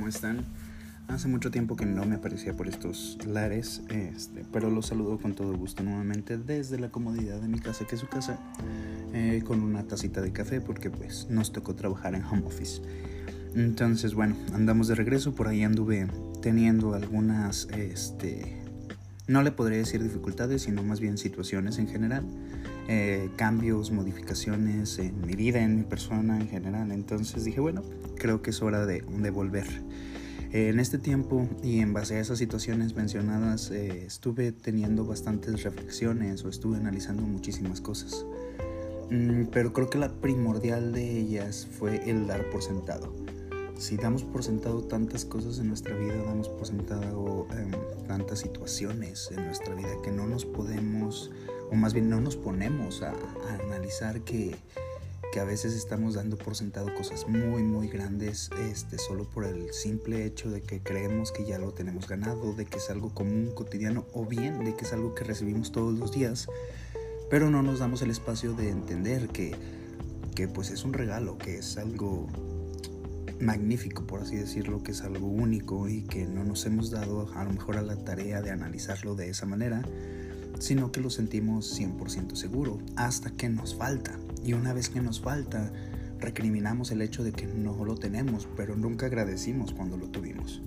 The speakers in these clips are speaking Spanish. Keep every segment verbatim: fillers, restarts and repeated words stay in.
están? Hace mucho tiempo que no me aparecía por estos lares, este, pero los saludo con todo gusto nuevamente desde la comodidad de mi casa, que es su casa, eh, con una tacita de café, porque pues nos tocó trabajar en home office. Entonces, bueno, andamos de regreso. Por ahí anduve teniendo algunas, este, no le podría decir dificultades, sino más bien situaciones en general, eh, cambios, modificaciones en mi vida, en mi persona en general. Entonces dije, bueno, creo que es hora de, de volver. En este tiempo y en base a esas situaciones mencionadas, eh, estuve teniendo bastantes reflexiones o estuve analizando muchísimas cosas. Mm, pero creo que la primordial de ellas fue el dar por sentado. Si damos por sentado tantas cosas en nuestra vida, damos por sentado eh, tantas situaciones en nuestra vida que no nos podemos, o más bien no nos ponemos a, a analizar que... que a veces estamos dando por sentado cosas muy muy grandes este, solo por el simple hecho de que creemos que ya lo tenemos ganado, de que es algo común, cotidiano, o bien de que es algo que recibimos todos los días, pero no nos damos el espacio de entender que, que pues es un regalo, que es algo magnífico, por así decirlo, que es algo único y que no nos hemos dado a lo mejor a la tarea de analizarlo de esa manera, sino que lo sentimos cien por ciento seguro hasta que nos falta. Y una vez que nos falta, recriminamos el hecho de que no lo tenemos, pero nunca agradecimos cuando lo tuvimos.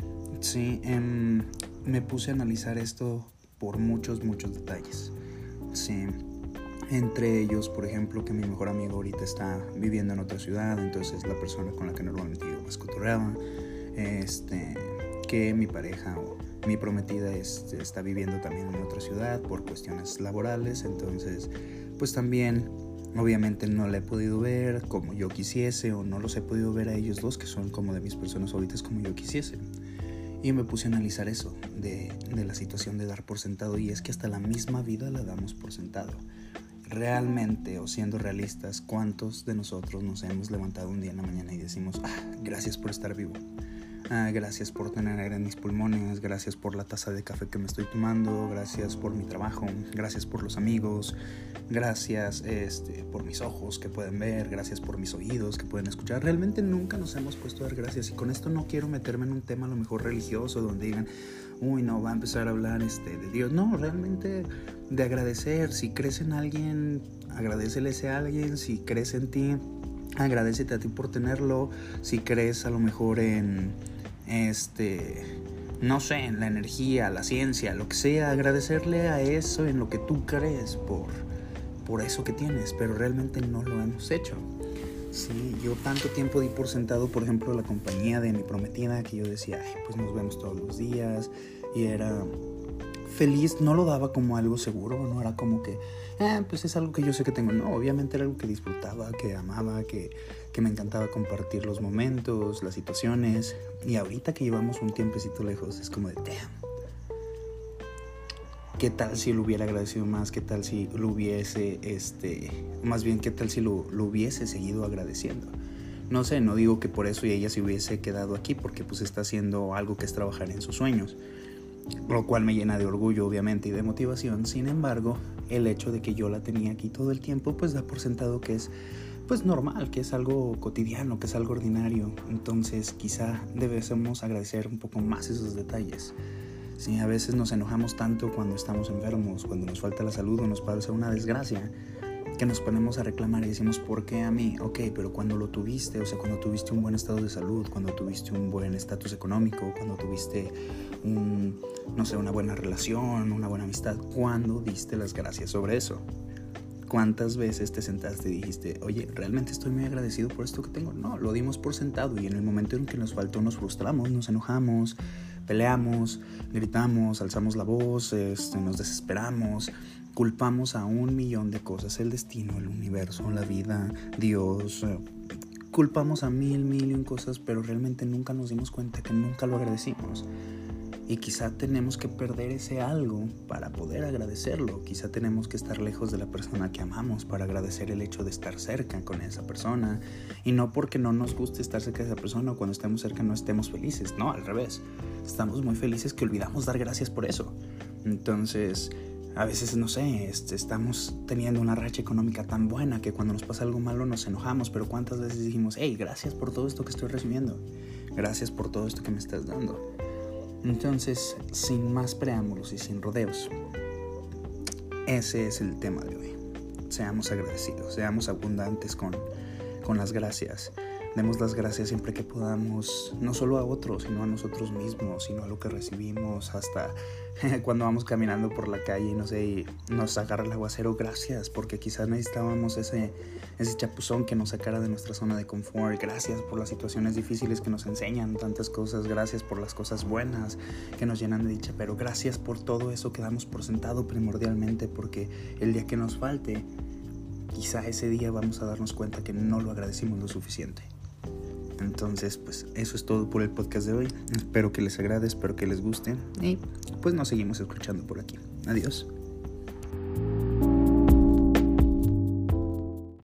Sí, eh, me puse a analizar esto por muchos, muchos detalles. Sí, entre ellos, por ejemplo, que mi mejor amigo ahorita está viviendo en otra ciudad, entonces la persona con la que normalmente yo más cotorreaba, este, que mi pareja o mi prometida es, está viviendo también en otra ciudad por cuestiones laborales, entonces pues también obviamente no la he podido ver como yo quisiese, o no los he podido ver a ellos dos, que son como de mis personas favoritas, como yo quisiese. Y me puse a analizar eso de, de la situación de dar por sentado, y es que hasta la misma vida la damos por sentado. Realmente, o siendo realistas, ¿cuántos de nosotros nos hemos levantado un día en la mañana y decimos, ah, gracias por estar vivo? Ah, gracias por tener aire en mis pulmones, gracias por la taza de café que me estoy tomando, gracias por mi trabajo, gracias por los amigos, gracias este, por mis ojos que pueden ver, gracias por mis oídos que pueden escuchar. Realmente nunca nos hemos puesto a dar gracias, y con esto no quiero meterme en un tema a lo mejor religioso donde digan, uy, no, va a empezar a hablar este, de Dios. No, realmente de agradecer. Si crees en alguien, agradécele a ese alguien. Si crees en ti, agradécete a ti por tenerlo. Si crees a lo mejor en... este no sé, en la energía, la ciencia, lo que sea, agradecerle a eso en lo que tú crees por, por eso que tienes, pero realmente no lo hemos hecho. Sí, yo tanto tiempo di por sentado, por ejemplo, la compañía de mi prometida, que yo decía, ay, pues nos vemos todos los días, y era feliz, no lo daba como algo seguro, no era como que, eh, pues es algo que yo sé que tengo, no, obviamente era algo que disfrutaba, que amaba, que, que me encantaba compartir los momentos, las situaciones, y ahorita que llevamos un tiempecito lejos, es como de, damn, ¿qué tal si lo hubiera agradecido más? ¿Qué tal si lo hubiese, este, más bien, qué tal si lo, lo hubiese seguido agradeciendo? No sé, no digo que por eso ella se hubiese quedado aquí, porque pues está haciendo algo que es trabajar en sus sueños, lo cual me llena de orgullo, obviamente, y de motivación. Sin embargo, el hecho de que yo la tenía aquí todo el tiempo, pues da por sentado que es, pues, normal, que es algo cotidiano, que es algo ordinario. Entonces, quizá debemos agradecer un poco más esos detalles. Sí, a veces nos enojamos tanto cuando estamos enfermos, cuando nos falta la salud o nos pasa una desgracia, que nos ponemos a reclamar y decimos, ¿por qué a mí? Ok, pero cuando lo tuviste, o sea, cuando tuviste un buen estado de salud, cuando tuviste un buen estatus económico, cuando tuviste un, no sé, una buena relación, una buena amistad, ¿cuándo diste las gracias sobre eso? ¿Cuántas veces te sentaste y dijiste, oye, realmente estoy muy agradecido por esto que tengo? No, lo dimos por sentado, y en el momento en que nos faltó nos frustramos, nos enojamos, peleamos, gritamos, alzamos la voz, este, nos desesperamos, culpamos a un millón de cosas, el destino, el universo, la vida, Dios, eh, culpamos a mil, mil y un cosas, pero realmente nunca nos dimos cuenta que nunca lo agradecimos. Y quizá tenemos que perder ese algo para poder agradecerlo. Quizá tenemos que estar lejos de la persona que amamos para agradecer el hecho de estar cerca con esa persona. Y no porque no nos guste estar cerca de esa persona, o cuando estemos cerca no estemos felices. No, al revés. Estamos muy felices que olvidamos dar gracias por eso. Entonces, a veces, no sé, este, estamos teniendo una racha económica tan buena que cuando nos pasa algo malo nos enojamos. Pero ¿cuántas veces dijimos, hey, gracias por todo esto que estoy recibiendo? Gracias por todo esto que me estás dando. Entonces, sin más preámbulos y sin rodeos, ese es el tema de hoy. Seamos agradecidos, seamos abundantes con, con las gracias. Demos las gracias siempre que podamos, no solo a otros, sino a nosotros mismos, sino a lo que recibimos, hasta cuando vamos caminando por la calle y no sé, y nos agarra el aguacero, gracias, porque quizás necesitábamos ese, ese chapuzón que nos sacara de nuestra zona de confort. Gracias por las situaciones difíciles que nos enseñan tantas cosas, gracias por las cosas buenas que nos llenan de dicha, pero gracias por todo eso que damos por sentado primordialmente, porque el día que nos falte, quizá ese día vamos a darnos cuenta que no lo agradecimos lo suficiente. Entonces, pues eso es todo por el podcast de hoy. Espero que les agrade, espero que les guste y pues nos seguimos escuchando por aquí. Adiós.